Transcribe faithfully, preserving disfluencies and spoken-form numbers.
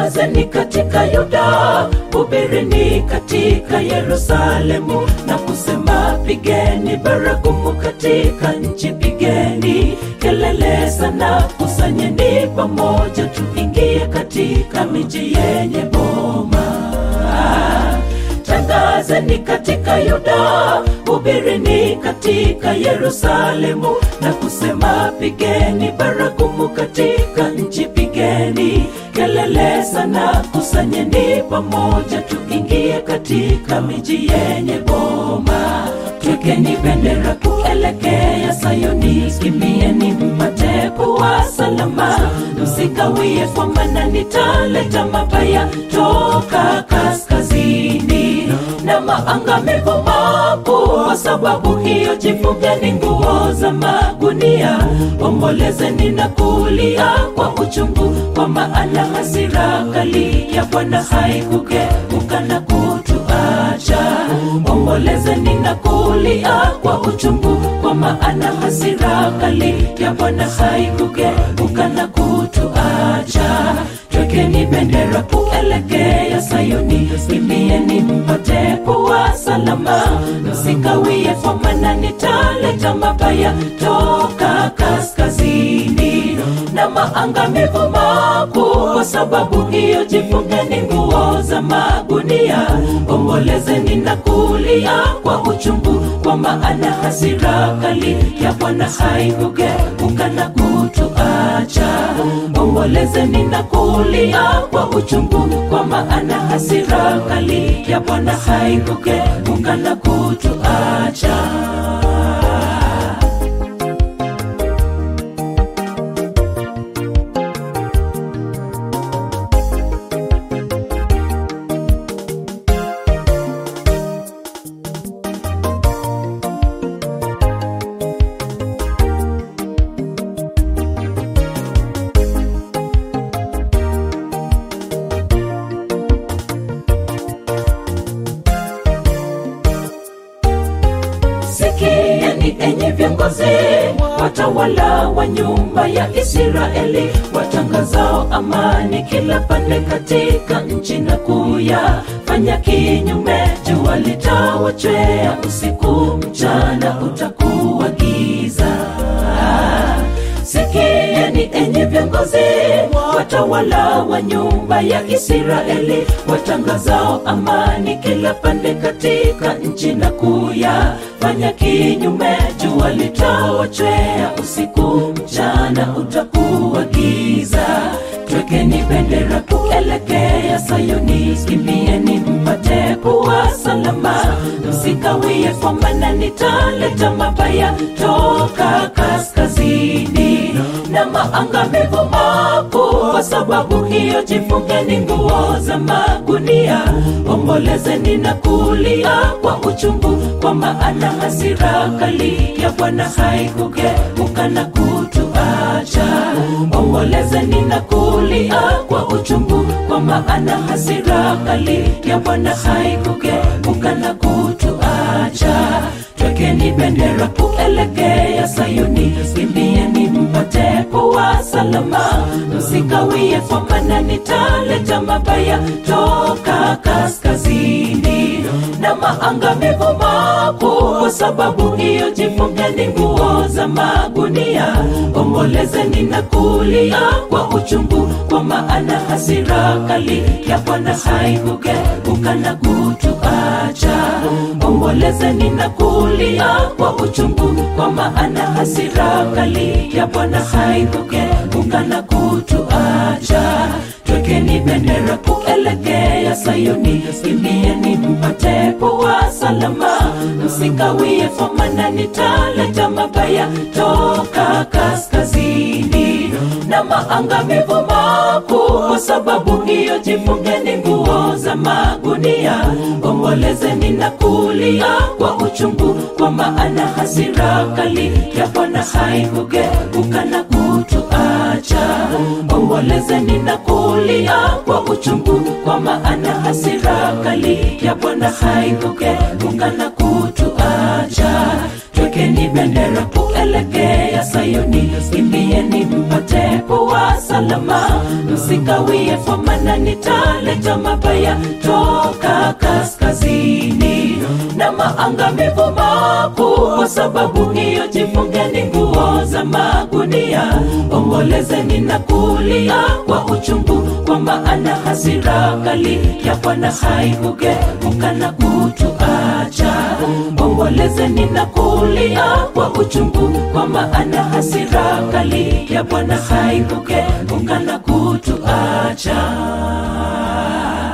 Tangazeni katika Yuda, hubirini katika Yerusalemu, na kusema pigeni baragumu katika nchi, pigeni kelele sana, kusanyeni pamoja, tuingie katika miji yenye boma. Tangazeni katika Yuda, hubirini katika Yerusalemu, na kusema pigeni baragumu katika nchi, pigeni kelele sana, kusanyeni pamoja, tuingie katika miji yenye boma. Twekeni bendera kuelekea Sayuni, kimbieni mpate kuwa salama, msikawie kwa maana nitaleta mabaya toka kaskazini na maangamivu makuu. Kwa sababu hiyo jifungeni nguo za magunia, ombolezeni na kulia kwa uchungu, kwa maana hasira kali ya Bwana haikugeuka na kutuacha. Ombolezeni na kulia kwa uchungu, kwa maana hasira kali ya Bwana haikugeuka na kutuacha. Twekeni bendera kuelekea Sayuni, kimbieni mpate kuwa salama, msikawie kwa maana nitaleta mabaya toka kaskazini na maangamivu makuu. Kwa sababu hiyo jifungeni nguo za magunia, ombolezeni na kulia kwa uchungu, kwa maana hasira kali ya Bwana haikugeuka na kutuacha. Ombolezeni na kulia kwa uchungu, kwa maana hasira kali ya Bwana haikugeuka na kutuacha. Sikieni enyi viongozi, watawala wa nyumba ya Israeli, watangazao amani kila pande katika nchi, na kuyafanya kinyume. Jua litawachwea usiku, mchana utakuwa giza. Sikieni enyi viongozi, watawala wa nyumba ya Israeli, watangazao amani kila pande katika nchi, na kuyafanya kinyume. Jua litawachwea usiku, mchana utakuwa giza. Twekeni bendera kuelekea Sayuni, kimbieni mpate kuwa salama, msikawie kwa maana nitaleta mabaya toka kaskazini na maangamivu makuu. Kwa sababu hiyo jifungeni nguo za magunia, ombolezeni na kulia kwa uchungu, kwa maana hasira kali ya Bwana haikugeuka na kutuacha. Ombolezeni na kulia kwa uchungu, kwa maana hasira kali ya Bwana haikugeuka na kutuacha. Twekeni bendera kuelekea Sayuni, kimbieni mpate kuwa salama, msikawie kwa maana nitaleta mabaya toka kaskazini na maangamivu makuu. Kwa sababu hiyo jifungeni nguo za magunia, ombolezeni na kulia kwa uchungu, kwa maana hasira kali ya Bwana haikugeuka na kutuacha. Ombolezeni na kulia kwa uchungu, kwa maana hasira kali ya Bwana haikugeuka na kutuacha. Twekeni bendera kuelekea Sayuni, kimbieni mpate kuwa salama, msikawie kwa maana nitaleta mabaya toka kaskazini na maangamivu makuu. Kwa sababu hiyo jifungeni nguo za magunia, ombolezeni na kulia kwa uchungu, kwa maana hasira kali ya Bwana haikugeuka na kutuacha. Ombolezeni na kulia kwa uchungu, kwa maana hasira kali ya Bwana haikugeuka na kutuacha. Twekeni bendera kuelekea Sayuni, kimbieni mpate upepo wa salama. Msikawie kwa maana nitaleta mabaya toka kaskazini na maangamivu makuu. Kwa sababu hiyo jifungeni nguo za magunia, ombolezeni na kulia kwa uchungu, kwa maana hasira kali ya Bwana haikugeuka na kutuacha. Ombolezeni na kulia kwa uchungu, kwa maana hasira kali ya Bwana haikugeuka na kutuacha.